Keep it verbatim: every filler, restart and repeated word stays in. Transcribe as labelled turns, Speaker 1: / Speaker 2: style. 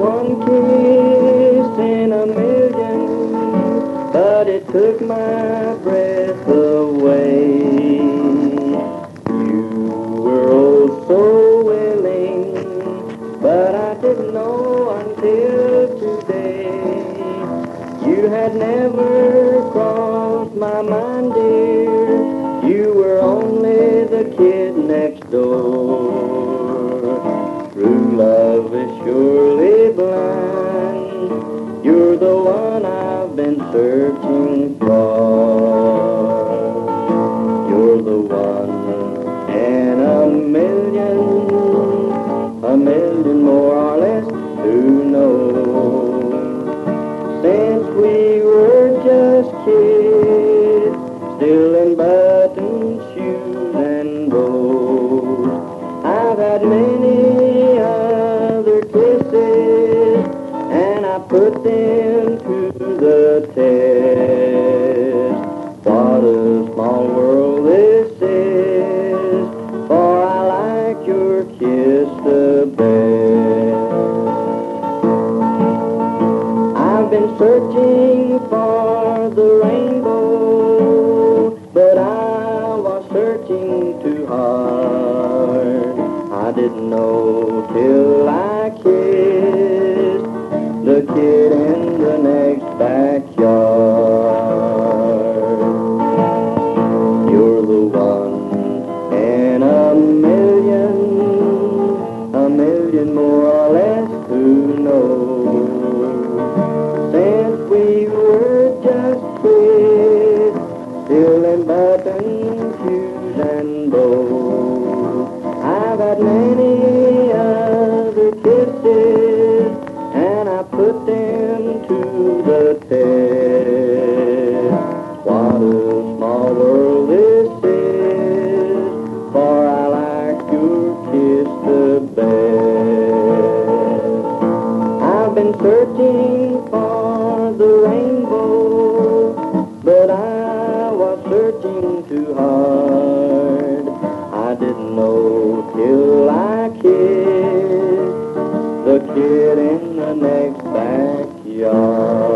Speaker 1: one kiss in a million, but it took my breath away. You were oh so willing, but I didn't know until today. You had never crossed my mind, dear. You were only the kid next door. True love is surely blind. You're the one I've been searching for. You're the one and a million, a million more or less who know. Since we were just kids, still in button shoes and bows, I've had many other kisses, and I put them to the test. What a small world this is, for I like your kiss the best. I've been searching for the rainbow, but I was searching too hard. I didn't know till I kissed the kid in the next backyard. You're the one in a million, a million more or less who knows. Since we were just kids, still in button shoes and bows, I've had many other kisses, and I put them to the test. What a small world this is, for I like your kiss the best. I've been searching for the rainbow, but I was searching too hard. I didn't know till I kissed the kid in the next backyard.